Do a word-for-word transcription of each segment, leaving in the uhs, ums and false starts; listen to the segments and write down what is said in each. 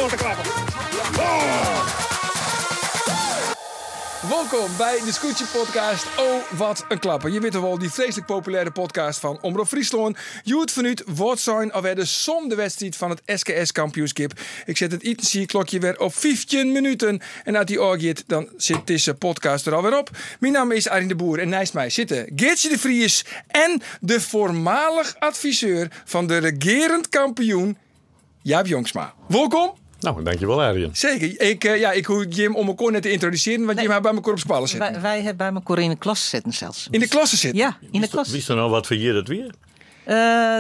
grote klappen. Oh. Welkom bij de Scootje Podcast. Oh, wat een klapper. Je weet toch wel, die vreselijk populaire podcast van Omroep Friesland. Je het vanuit wat zijn alweer de som de wedstrijd van het S K S-kampioenschap. Ik zet het zie klokje weer op vijftien minuten. En als die oorgeet, dan zit deze podcast er alweer op. Mijn naam is Arjen de Boer en naast mij zitten Geertje de Vries en de voormalig adviseur van de regerend kampioen Jaap Jongsma. Welkom. Nou, dankjewel Arjen. Zeker. Ik, uh, ja, ik hoef Jim om elkaar net te introduceren, want nee. Jim heeft bij elkaar op spallen zitten. Wij, wij hebben bij elkaar in de klas zitten zelfs. In de klasse zitten? Ja, in de klas. Wist er nou wat voor jaar dat weer? Uh,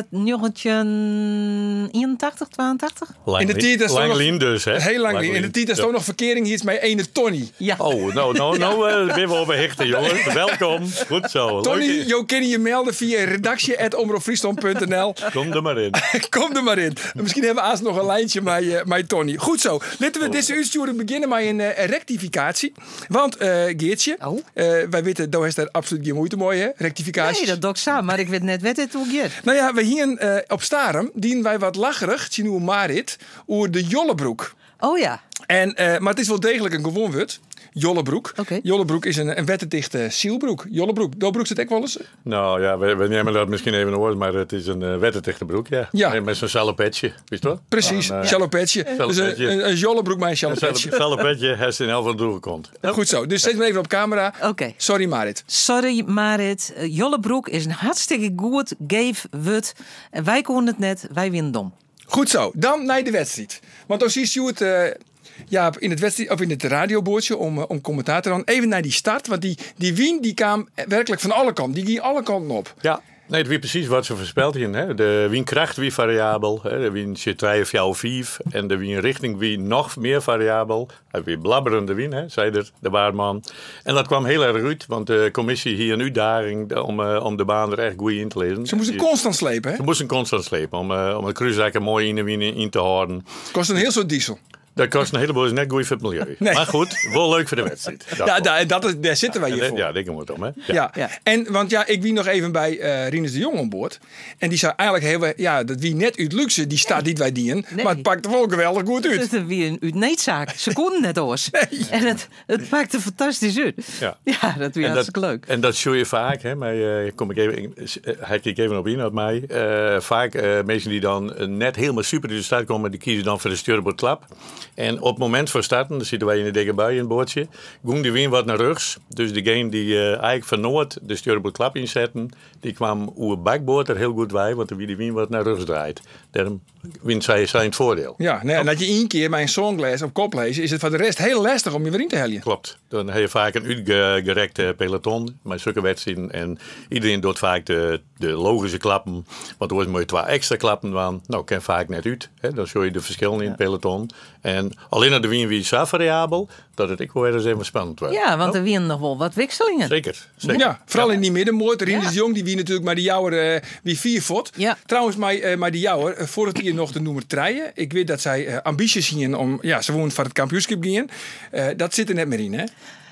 negentien eenentachtig, tweeëntachtig Lang, in de tijd is lang nog, lien dus, hè? Heel lang lien. In de tijd is toch nog verkering hier met ene Tony. Ja. Oh, nou, nou, nou uh, ben we op een hechte, jongens. Welkom. Goed zo. Tony, Leuk. je kan je melden via redactie at omroep friesland punt n l. Kom er maar in. Kom er maar in. Misschien hebben we aans nog een lijntje met, uh, met Tony. Goed zo. Laten we deze uitsturing beginnen met een uh, rectificatie. Want, uh, Geertje, oh. uh, wij weten, daar is daar absoluut geen moeite mee, hè? Rectificatie. Nee, dat doe ik samen, maar ik weet net wat het hoe gaat. Nou ja, we hier uh, op Starem dienen wij wat lacherig, Tjinoe Marit, over de Jollebroek. Oh ja. En, uh, maar het is wel degelijk een gewoon woord. Jollebroek. Okay. Jollebroek is een, een wetterdichte zielbroek. Jollebroek. Dobroek zit ook wel eens. Nou ja, we, we nemen dat misschien even hoor, maar het is een uh, wetterdichte broek, ja. Ja. Met zo'n salopetje, wist je toch? Precies, uh, salopetje. Dus een, een, een jollebroek met een salopetje. Een salopetje heeft in elk geval doorgekomt. Goed zo, dus zet me even op camera. Oké. Okay. Sorry Marit. Sorry Marit. Uh, Jollebroek is een hartstikke goed, geef wut. En wij konden het net, wij winnen dom. Goed zo, dan naar de wedstrijd. Want dan zie je het... Uh, Ja, in het, wedstrijd, of in het radioboordje om, om commentaar te doen. Even naar die start, want die, die wien die kwam werkelijk van alle kanten. Die ging alle kanten op. Ja, nee, het wie precies wat ze voorspeld hier. De wienkracht wie variabel, hè. De wien zit twee of jou vijf. En de wienrichting wie nog meer variabel. Hij wie blabberende wien, hè, zei de, de baardman. En dat kwam heel erg uit, want de commissie hier een uitdaging om, uh, om de baan er echt goed in te lezen. Ze moesten constant slepen, hè? Ze moesten constant slepen om, uh, om het cruisezakken mooi in de wien in te houden. Kost een heel soort diesel. Dat kost een heleboel, is net goed voor het milieu. Nee. Maar goed, wel leuk voor de wedstrijd. Ja, daar, dat is, daar zitten wij hier voor. Ja, daar gaan we het om, hè? Ja. Ja. Ja. En, want ja, ik wie nog even bij uh, Rinus de Jong aan boord. En die zei eigenlijk heel, ja, dat wie net uit luxe, die staat niet bij dienen. Nee. Maar het pakt er wel geweldig goed uit. Het is weer een uit needzaak. Ze konden net oors. Nee. En het, het pakt er fantastisch uit. Ja, ja dat was hartstikke leuk. En dat zie je vaak, hè? Maar uh, kom ik even, hij kijkt even op in uit mij. Uh, vaak uh, mensen die dan net helemaal super in de start komen, die kiezen dan voor de stuurboord klap. En op het moment voor starten, dan zitten wij in de dikke bui in het boordje. Ging de wien wat naar rechts. Dus degene die uh, eigenlijk van noord de stuurboord klap inzetten, die kwam over het bakboord er heel goed bij, want dan wie de wien wat naar rechts draait. Daarom wint zij zijn voordeel. Ja, nee, en dat je één keer bij een song leest of kop lezen, is het voor de rest heel lastig om je weer in te heljen. Klopt. Dan heb je vaak een uitgerekte peloton met zulke wedstrijden. En iedereen doet vaak de, de logische klappen. Want er moet je twee extra klappen van. Nou, ken vaak net uit. Hè? Dan zie je de verschillen in het peloton. En alleen naar de wien wie zo variabel, dat het ik wel weer eens even spannend wordt. Ja, want er winnen nog wel wat wisselingen. Zeker. Zeker. Ja, vooral ja. in die middenmoord. Rinus ja. de Jong, die wie natuurlijk maar die jouwer uh, wie vier fot. Ja. Trouwens, maar, uh, maar die jouwer, uh, voordat hier nog de noemer treien. Ik weet dat zij uh, ambities zien om, ja, ze woont van het kampioenschap gaan. Uh, dat zit er net meer in, hè?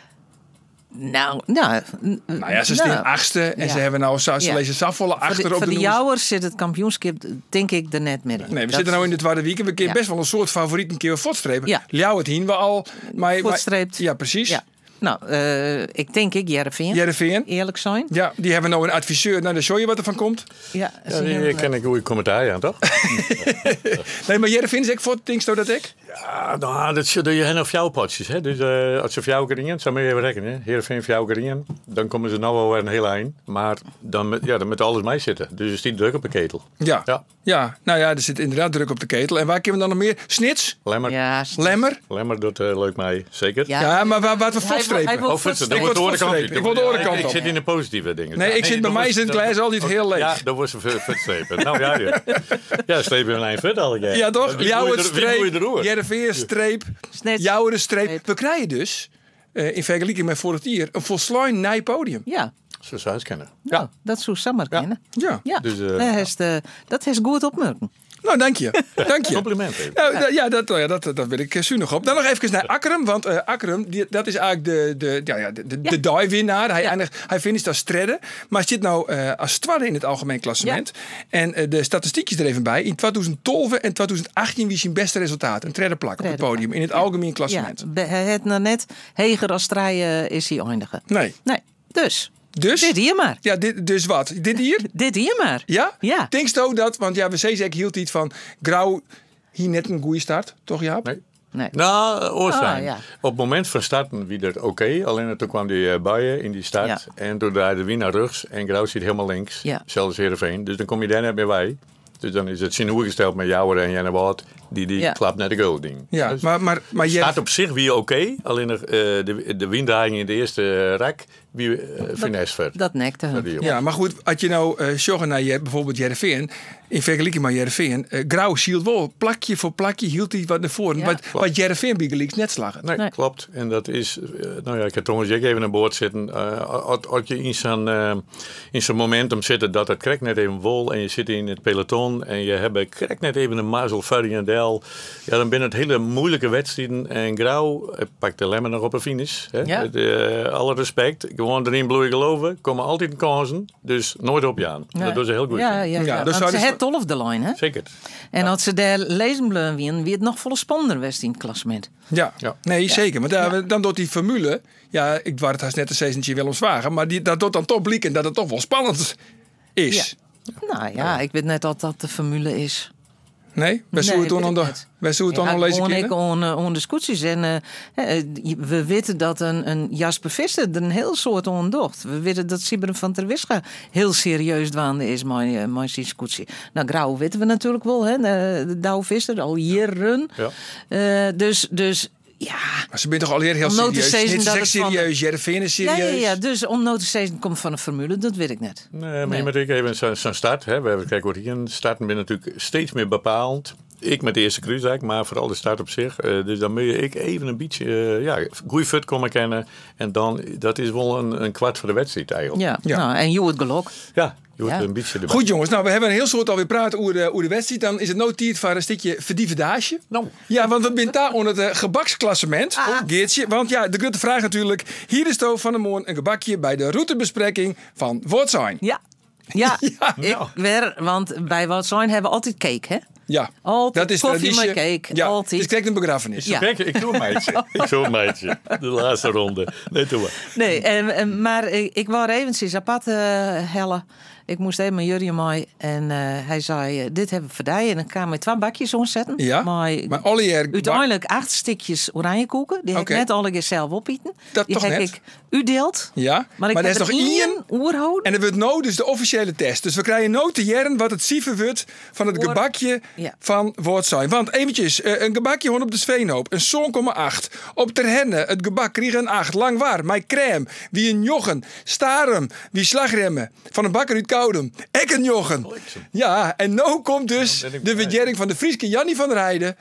Nou, nou, nou ja, ze staan nou, achtste en ja. ze hebben nou, ze ja. lezen Safvolle achter voor de, op voor de de jouwers zit het kampioenschap denk ik er net meer in. Nee, we dat zitten nou in de tweede week en we kunnen ja. best wel een soort favoriet een keer fotstrepen. Ja. Ljouw het hien we al. Maar, Fotstreept. Ja, precies. Ja. Nou, uh, ik denk ik Jereveen. Jereveen. Eerlijk zijn. Ja, die hebben nou een adviseur. Nou, dan show je wat er van komt. Ja, ja die ken ik een goede commentaar aan, toch? Nee, maar Jereveen is ik voor, denkst du dat ik? Ja, nou, dat doe je hen of jouw potjes. Hè? Dus uh, als ze jouw geringen, zou je even rekenen. Jereveen jouw geringen, dan komen ze nou wel weer een heel eind. Maar dan met, ja, dan moet alles mee zitten. Dus er zit druk op de ketel. Ja. ja. Ja, nou ja, er zit inderdaad druk op de ketel. En waar kunnen we dan nog meer? Snits? Lemmer. Ja, snits. Lemmer? Lemmer doet uh, leuk mee, zeker. Ja, ja maar waar, waar we fotstrepen? Hij wil oh, fotstrepen. Ik word de Ik word de orenkant op. Ik zit in de positieve dingen. Nee, ik nee, zit bij mij in het glas altijd heel leeg. Ja, dan wordt ze fotstrepen. Nou ja, ja. Ja, strepen een eind vet al. Ja, ja toch? Jouw streep, Jereveen streep, jouw streep. We krijgen dus, uh, in vergelijking met vorig jaar, een volslijn nieuw podium. Ja. Zo zou je het kennen. Nou, ja. Dat zou Sammer kennen. Ja. ja. Dus, uh, dat is goed opmerken. Nou, dank je. Dank je. Compliment even. Nou, da- ja, dat, ja, dat, dat wil ik uh, nog op. Dan nog even naar Akkerum. Want uh, Akkerum, die, dat is eigenlijk de, de, ja, ja, de, de, Ja. de die-winnaar. Hij, Ja. eindigt, hij finisht als stredde. Maar zit nou uh, als tweede in het algemeen klassement. En uh, de statistiekjes er even bij. In twintig twaalf en twintig achttien wie zijn beste resultaat. Een tredde plak op het Derde podium. In het algemeen klassement. Ja, be- het nou net heger als strijden is hij eindigen. Nee. Nee, dus. Dus? Dit hier maar. Ja, dit, dus wat? Dit hier? Dit hier maar. Ja? Ja. Denkst je ook dat, want ja, we zeiden hield iets van Grauw hier net een goede start, toch Jaap? Nee. Nee. Nou, Oorstaan. Ah, ja. Op het moment van starten wie dat oké. Alleen toen kwam die uh, buien in die start. Ja. En toen draaide wie naar rechts. En Grauw zit helemaal links. Ja. Zelfs Heerenveen. Dus dan kom je daar net meer bij. Dus dan is het zien gesteld met jou en Janne Wout. Die die Ja. klapt naar de goal ding. Ja, Dus maar, maar, maar jij... staat op zich weer oké. Alleen uh, de, de winddraging in de eerste uh, rak. Wie uh, finesse werd. Dat nekte Voor hem. die Ja, maar goed, als je nou uh, zorgen naar je, bijvoorbeeld Jereveen, in vergelijking met Jereveen, uh, Grauw hield wel plakje voor plakje hield hij wat naar voren. Ja. Wat, wat Jereveen Bigeliks net slagen. Nee, Nee. klopt. En dat is, uh, nou ja, ik heb trouwens ook even aan boord zitten. Uh, als, als je in zo'n uh, in zo'n momentum zit dat het krijgt net even wol en je zit in het peloton en je hebt krijgt net even een mazel, Furry en Del. Ja, dan binnen het hele moeilijke wedstrijden. En Grauw uh, pakt de lemmer nog op een finish. Hè? Ja. Met, uh, alle respect. Gewoon erin bloeien geloven. Komen altijd in kansen. Dus nooit opjaan. Ja. Dat doen ze heel goed. Ja, ja, ja. Ja, ja. dus Want zou ze dus- het tolf de lijn, hè? Zeker. En als ze daar lezen bleven wien, wie het nog volle spannender was in het klassement. Ja, Ja. nee, zeker. Want daar, dan doet die formule, ja, ik waar het haast net een zeventje wel omzwagen, maar die, dat doet dan toch blikken dat het toch wel spannend is. Nou ja, ik weet net dat dat de formule is. Nee? Wij Nee, zullen het dan weet aan ik de, niet. wij zullen het dan Ja, al lezen gewoon ik kennen? on, uh, on discussies. En uh, uh, we weten dat een, een Jasper Visser er een heel soort ondocht. We weten dat Siberen van der Wischa heel serieus dwaande is met uh, mijn discussie. Nou, Grauw weten we natuurlijk wel, hè? De, de Douwe Visser, al jaren. Ja. Uh, dus, dus ja. Maar ze zijn toch al heel Om nou te serieus. zeggen Niet dat echt het van- serieus, Jereveen is Ja, serieus. ja, ja, dus om nou te zeggen komt van een formule, dat weet ik net. Nee, maar Nee. je moet ook even zo'n zo'n start. Hè. We hebben, kijk, wat hier starten ben natuurlijk steeds meer bepaald. Ik met de eerste cruise, maar vooral de start op zich. Uh, dus dan moet je ik even een beetje uh, ja, goede fut komen kennen. En dan, dat is wel een, een kwart voor de wedstrijd eigenlijk. Ja, Ja. Nou, en je het gelok. Ja, je wordt Ja. een beetje erbij. Goed jongens, nou we hebben een heel soort alweer praten over de, over de wedstrijd. Dan is het nou tijd voor een stukje verdievendage. Nou. Ja, want we zijn daar onder het uh, gebaksklassement. Ah. Oh, Geertje. Want ja, de grote vraag natuurlijk. Hier is Toon van der Moorn een gebakje bij de routebespreking van Wortzijn. Ja. Ja, Ja. ik weer, want bij wat zijn hebben we altijd cake, hè? Ja, Altijd dat is koffie traditie. met cake, Ja, altijd. het is kijk een begrafenis. Ja. Kijk, ik doe een meidje. Ik doe een meidje. De laatste ronde. Nee, doe maar. Nee, en, en- maar ik, ik wou eventjes apart uh, hellen. Ik moest even met Jurjen mee en uh, hij zei, uh, dit hebben we voor jou. En dan kan we twee bakjes omzetten. Ja, Maar, maar alle jaar... uiteindelijk acht stukjes oranjekoeken. Die heb Oké. ik net alle keer zelf opeten. Dat Die toch heb net? ik u deelt. Ja, Maar ik maar heb er is er nog één... één oerhouden. En er wordt nou dus de officiële test. Dus we krijgen nou te jaren wat het cijfer wordt van het Hoor. gebakje Ja. van Wortzijn. Want eventjes, eh, een gebakje gewoon op de Sveenhoop. Een zoon komma acht. Op Ter Henne, het gebak kreeg een acht. Lang waar, mijn crème. Wie een jochen. Starum, wie slagremmen. Van een bakker uit Koudem. Ek een jochen. Ja, en nou komt dus ben ik de blij. verjering van de Frieske Jannie van der Heijden.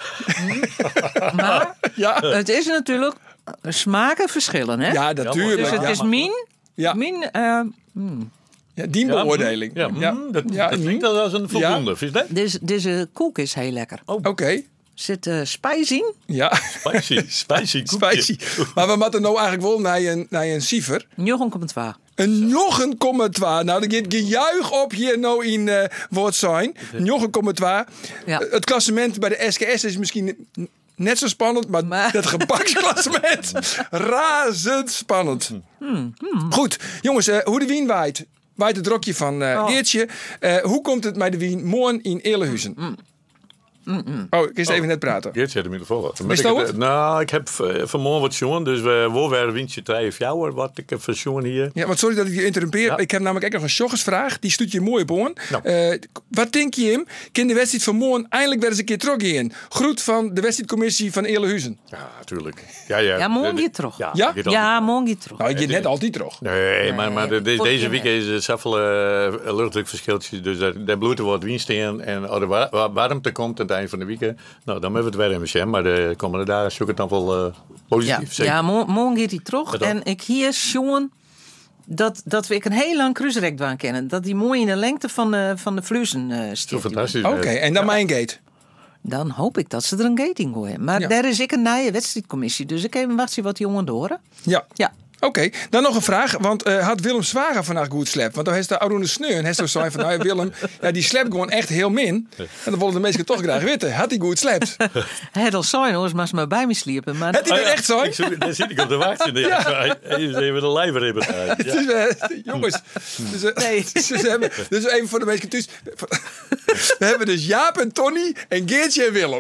Maar Ja, het is natuurlijk smaken verschillen, hè? ja natuurlijk. Dus het Ja, is min, Ja. min uh, ja, die Ja, beoordeling. Ja, mm, Ja. dat, Ja, dat mm. klinkt als een voldoende. Vind je dat? deze, deze koek is heel lekker. Oké, Zit uh, spijs in? ja. Spicy. Spicy. koekje. Spicy. Maar we moeten nou eigenlijk wel naar een, naar een cijfer. negen komma twee. Een nog een komma twee. Nou, er gaat gejuich op hier nou in uh, Wortzijn. Nog een komma twee. Ja. Het klassement bij de S K S is misschien n- net zo spannend, maar, Maar- het gebaksklassement razendspannend. Hmm, Goed, jongens, uh, hoe de wien waait. Waait het rokje van uh, Oh. Geertje. Uh, hoe komt het met de wien morgen in Eerlehuizen? Hmm. Oh, ik is even net praten. Geert zet hem in de volgende. Wist ik je het, het? Nou, ik heb uh, vanmorgen wat jongen, dus we wel weer windje drie of jou, wat ik heb van jongen hier. Ja, want sorry dat ik je interrumpeer. Ja. Ik heb namelijk ook nog een joggersvraag. Die stuurt je mooi op aan. Nou. Eh, wat denk je hem? Kan de wedstrijd van morgen eindelijk weer eens een keer terug in? Groet van de wedstrijdcommissie van Eerlehuizen. Ja, natuurlijk. Ja, ja. Ja, morgen De- de- je terug. Ja, Ja? je dan- Ja, morgen je terug. Nou, ik Ja, je net dit- altijd terug. Nee, maar, maar de- de- voor deze kinderen. week is het zoveel uh, luchtdruk verschiltjes. Dus daar, daar bloedt er wat wind in. En als er wa- wa- warmte komt aan het eind van de week, nou, dan hebben we het weer in mijn maar de komende dagen zoek ik het dan wel uh, Ja, positief. zeker. ja mo- morgen gaat hij terug. Wat dan? En ik hier, jongen, dat, dat we ik een heel lang cruiserekdwaan kennen. Dat die mooi in de lengte van de, van de fluizen uh, Zo stiert. fantastisch. Oké, en dan mijn gate. Dan hoop ik dat ze er een gating gooien. Maar Ja. daar is ik een nieuwe wedstrijdcommissie. Dus ik even wachten wat die jongen horen. Ja. Ja. Oké, dan nog een vraag. Want uh, had Willem Zwager vandaag goed slept? Want dan heeft de Arone Sneu en heeft zo zijn van... Nou, Willem, ja, die slept gewoon echt heel min. En dan willen de mensen toch graag weten. Had hij goed slept? Het al zijn hoor, maar ze maar bij me sliepen. Maar Had hij dat echt zo? Ik zoek- Daar zit ik op de wacht. Ja. Hij is even de lijver in het uit. Het is, uh, jongens, dus, uh, Nee. dus, we hebben, dus even voor de mensen thuis. We hebben dus Jaap en Tony en Geertje en Willem.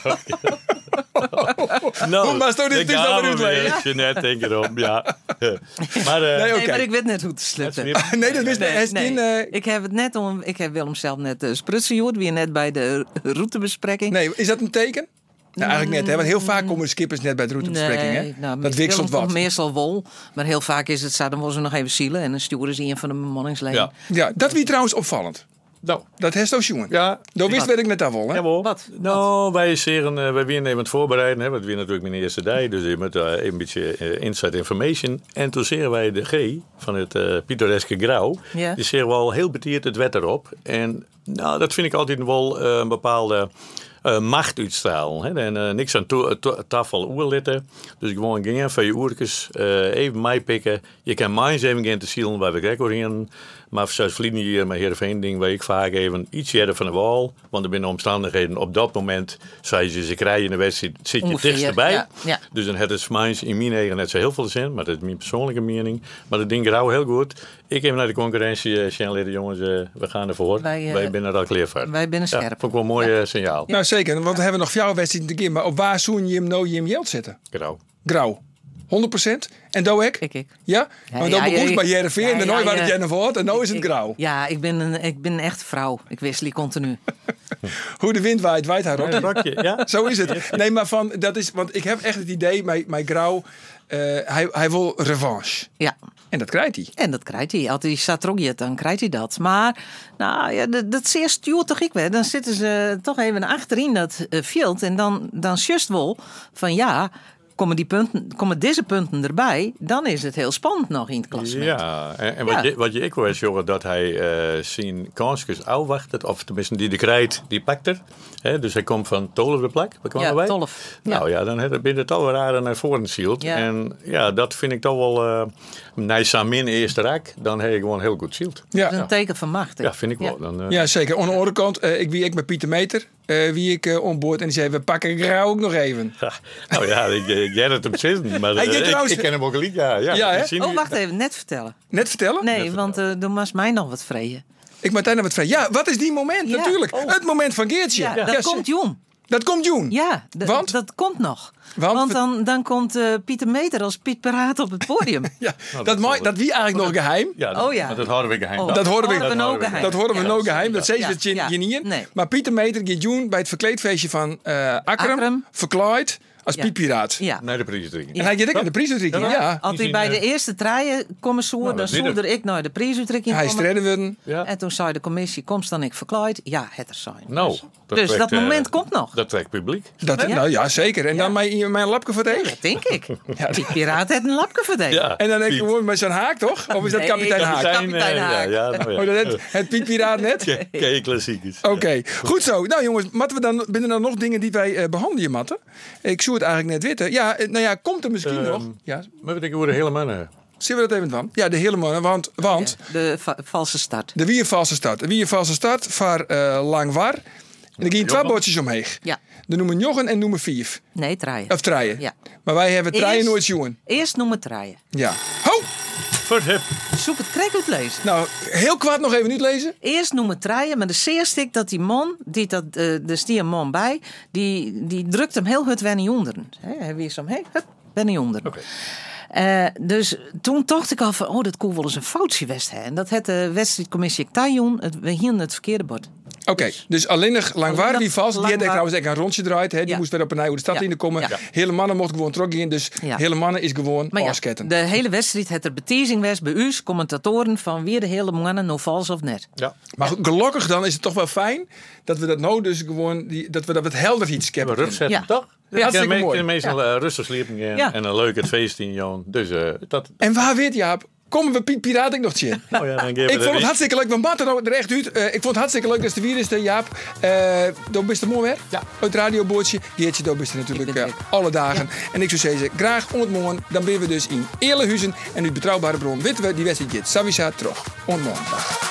Nou, Hoe maar zo dit daar is gaan dan we weer weer. uitleggen. Jeanette, denk erom. Ja. Maar, uh, Nee, oké. Nee, maar ik weet net hoe te slippen. Nee, dat wist Nee, hij nee. in. Uh, Ik heb het net om. Ik heb Willem zelf net uh, sprutsen gehoord. Wie net bij de routebespreking. nee, is dat een teken? Nou, eigenlijk net, hè? Want heel vaak komen de skippers net bij de routebespreking, hè? nou, Dat wisselt Willem wat. vond meestal wol. Maar heel vaak is het zo, dan worden ze nog even zielen. En dan sturen ze een van de bemanningsleden. ja. Ja, dat wie trouwens opvallend. Nou, Dat heeft zo jongen. ja. Dat wist Wat? weet ik net al wel, hè? Jawel. Wat? Nou, wij zeren, uh, wij weer even het voorbereiden. Hè, want we natuurlijk mijn eerste dag. Dus je moet uh, een beetje uh, inside information. En toen zeren wij de G van het uh, pittoreske Grauw. Ja. Die zeren we al heel betiert het wet erop. En nou, dat vind ik altijd wel uh, een bepaalde uh, macht uitstralen. Hè. En uh, niks aan to- to- tafel oerlitten. Dus gewoon gaan van je oertjes uh, even mij pikken. Je kan mij eens even gaan te zielen waar we gek in. Maar zoals vrienden hier met Heerenveen ding waar ik vaak even iets verder van de wal. Want er binnen omstandigheden op dat moment, zei ze, ze krijgen een wedstrijd, zit je Ongeveer, dichtstbij. ja, ja. Dus dan heeft het voor mij in mijn eigen net zo heel veel zin. Maar dat is mijn persoonlijke mening. Maar dat ding Grauw heel goed. Ik heb naar de concurrentie, uh, Sjanleden jongens, uh, we gaan ervoor. Wij, uh, Wij binnen er al klaar voor. wij binnen Ja, scherp. vond ik wel een mooi uh, signaal. Nou, zeker. Want we hebben nog jouw wedstrijd te keer. Maar op waar zoen je hem nou je hem Jelt zitten? Grauw. Grauw. honderd procent. En doe ik? Ik, ik. Ja? Ja, Want dan ja, begon ja, bij ik- Heerenveen. ja, En dan ja, nooit waar ja. het jij naar voort. En nu is het Ik- grauw. Ja, ik ben een, ik ben een echt vrouw. Ik wissel continu. Hoe de wind waait, waait haar Ja, ook. een rokje, ja. Zo is het. Nee, maar van, dat is, want ik heb echt het idee, mijn, mijn grauw, eh, hij, hij wil revanche. Ja. En dat krijgt hij. En dat krijgt hij. Als hij staat trogget, dan krijgt hij dat. Maar nou, ja, dat, dat zeer stuurt toch ik weer. Dan zitten ze toch even achterin dat uh, veld. En dan, dan just wel van ja, komen, die punten, komen deze punten erbij. Dan is het heel spannend nog in het klassement. Ja, en, en wat, Ja. Je, wat je ik hoor is, jongen, dat hij uh, zijn kansjes afwacht. Of tenminste, die de krijt, die pakt er. He, dus hij komt van Tolf de plak. Waar kwamen Ja, wij? Tolf. Nou ja, dan heb je het al raar naar voren zield. Ja. En ja, dat vind ik toch wel... Uh, na Samin eerste raak, dan heb je gewoon heel goed zield. Ja. Dat is een teken van macht. hè? Ja, vind ik wel. Ja. Dan, uh, Ja, zeker. Aan de andere kant, eh, ik wie ik met Pieter Meter, eh, wie ik uh, onboord en die zei, we pakken grauw ook nog even. ja, nou ja, ik, ik jij het hem zitten, maar Hij uh, deed ik, trouwens- ik ken hem ook niet. Ja, ja, Ja, hè? ik zie Oh, nu- wacht even. Net vertellen. Net vertellen? Nee, want uh, dan was mij nog wat vreden. Ik moet daar wat vragen. Ja, wat is die moment? Ja. Natuurlijk. Oh. Het moment van Geertje. Ja, Ja, dat ze- komt Joen. Dat komt Joen. Ja, d- Want? dat komt nog. Want? Want, dan, dan komt uh, Pieter Meter als Piet Paraat op het podium. Ja, dat dat, is mooi, wel- dat wie eigenlijk nog geheim. Ja, dat, Oh ja. maar dat houden we geheim. Oh, Dat horen we- horen dat ook horen we- geheim. Dat horen we Ja, nog geheim. Dat zei ja, ze ja. je niet. Nee. Maar Pieter Meter gaat Joen bij het verkleedfeestje van eh Akram, Akram. verkleed als Ja. Pietpiraat. Ja. Naar de prijsuitreiking. En hij gaat ook naar de prijsuitreiking. Ja. Ja. Als hij zien, bij eh, de eerste traaien komen zo, Nou, dan dat is niet zoerde ik naar de prijsuitreiking Hij is komen. te redden worden. Ja. En toen zei de commissie, komst dan ik verkleid? Ja, het er zijn. Nou, dus dat dus trekt, dat eh, moment komt nog. Dat trekt publiek. Dat, Ja. Nou ja, zeker. En dan Ja. mijn, mijn lapje voor tegen. Dat denk ik. Piet Piraat heeft een lapje verdelen. Ja. En dan denk ik Piet. gewoon met zijn haak, toch? Of is dat Nee, kapitein Haak? kapitein- Kapitein eh, Haak. Ja, ja, nou ja. Oh, dat het, het Piet Piraat net? Ken- Ken je klassiekers. Oké, goed zo. Nou jongens, matten we dan, binnen er nog dingen die wij eh, behandelen, Matten? Ik zou het eigenlijk net weten. Ja, eh, nou ja, komt er misschien Ehm, nog. Ja, Maar wat ik hoor helemaal. zien we dat even van? Ja, de hele man. Want, want De va- valse start. de wie een valse start. De wie een valse start voor eh Langwar. En er gingen twee Jochen. bordjes omheen. Ja. De noemen Jochen en noemen Vijf. Nee, traaien. Of treien. Ja. Maar wij hebben treien Eerst- nooit jongen. Eerst noemen traaien. Ja. Ho! Voor hip. Zoek het krek uitlezen. Nou, heel kwaad nog even niet lezen. Eerst noemen traaien, maar de zeerste ik dat die man, die dat, uh, er stier een man bij, die, die drukt hem heel goed wennen onderen. Hij weer zo heen, hup, wennen onderen. Oké. Uh, dus toen dacht ik al van, oh, dat kon wel eens een foutje west hè. En dat had de wedstrijdcommissie Tajon, het we hielden het verkeerde bord. Oké, dus alleen nog Langwar Alleen wie nog vals. Die had Langwaar. trouwens echt een rondje draait. Hè. Die Ja. moest weer op een nieuwe de stad Ja. in komen. Ja. Hele mannen mochten gewoon terug in. Dus Ja. hele mannen is gewoon Maar ja, afsketten. de hele wedstrijd had er betiezing was bij u, commentatoren, van wie de hele mannen nou vals of net. Ja. Maar goed, gelukkig dan is het toch wel fijn dat we dat nou dus gewoon die, dat we dat wat helder iets We hebben. rust zetten, Ja. toch? Ja, hartstikke Ik kan mooi. me- meestal uh, rustig sliepen gaan Ja. en een leuk het feest in, Johan. Dus uh, dat... En waar weet Jaap, Komen we Piet Piraat ik nog zien? Oh ja, dan geven we Ik er vond het niet. hartstikke leuk. We matten er echt uit. Uh, ik vond het hartstikke leuk dat de vier is, de Jaap. Uh, dan bist er mooi weer. Ja. Het radioboordje. Geertje, dan bist er natuurlijk Ik ben uh, alle dagen. Ja. En ik zou zeggen, graag ontmoeten. Dan ben we dus in Eerlehuizen. En uit betrouwbare bron weten we, die wedstrijd gaat Savisa terug. Ontmoeten.